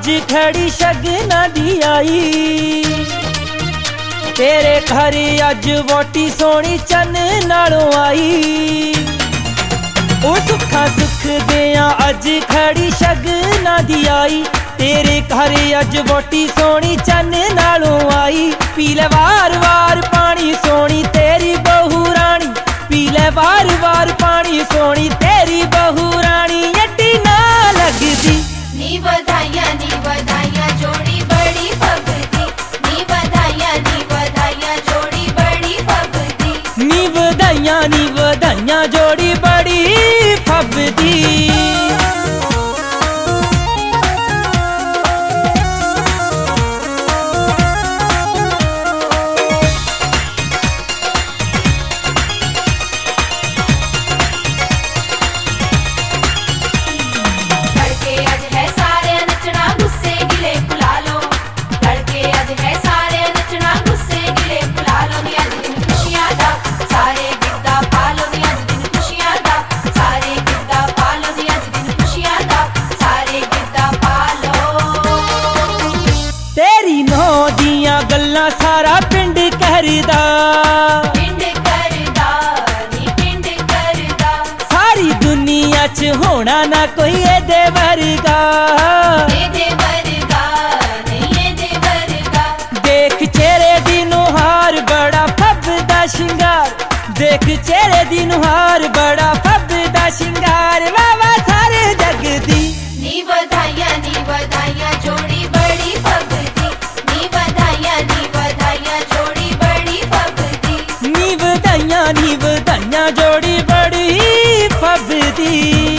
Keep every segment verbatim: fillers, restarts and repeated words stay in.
खड़ी शगना दी आई। तेरे घर अज वोटी सोनी चन नालों आई। ओ सुखा सुख दिया अज खड़ी शगना दी आई। तेरे घर अज वोटी सोनी चन नालों आई। पीले वार वार पानी सोनी तेरी बहू रानी। पीले वार वार पानी सोनी तेरी बहू रानी। एडी ना लगदी नी बधाइयां नी बधाइयां जोड़ी बड़ी फबदी। नी बधाइयां नी बधाइयां जोड़ी बड़ी फबदी। नी बधाइयां नी बधाइयां जोड़ी बड़ी फबदी। गल्ला सारा पिंड करदा। पिंड करदा नी पिंड करदा। सारी दुनिया च होना ना कोई एदे वर्गा। एदे वर्गा नहीं एदे वर्गा। देख चेहरे दी नुहार बड़ा फबदा शिंगार। देख चेहरे दी नुहार बड़ा फबदा शिंगार। वावा सारे जग दी नी बधाइयां नी बधाइयां जोड़ी बड़ी फबदी। नी बधाइयां नी बधाइयां जोड़ी बड़ी फबदी। नी बधाइयां नी बधाइयां जोड़ी बड़ी फबदी।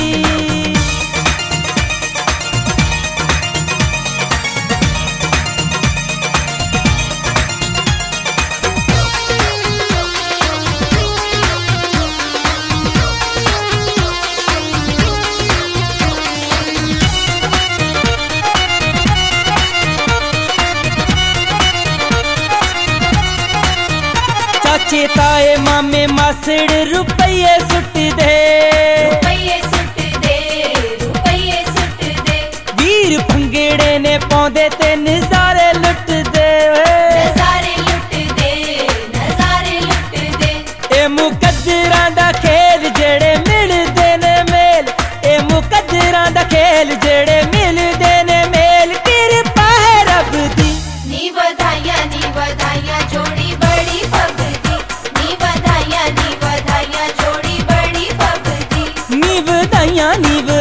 चाचे ताए मामे मासड़ रुपये सुट दे। रुपये सुट दे रुपये सुट दे। वीर भंगड़े ने पौंदे ते नजारे लुट दे। नजारे लुट दे नजारे लुट दे। ए मुकद्दरां दा खेल जेड़े मिलदे ने मेल। ए मुकद्दरां दा खेल जेड़े मिलदे ने मेल। किरपा है रब दी नी बधाइयां नी बधाइयां जोड़ी बड़ी फबदी। नी बधाइयां नी बधाइयां जोड़ी बड़ी फबदी। नी बधाइयां नी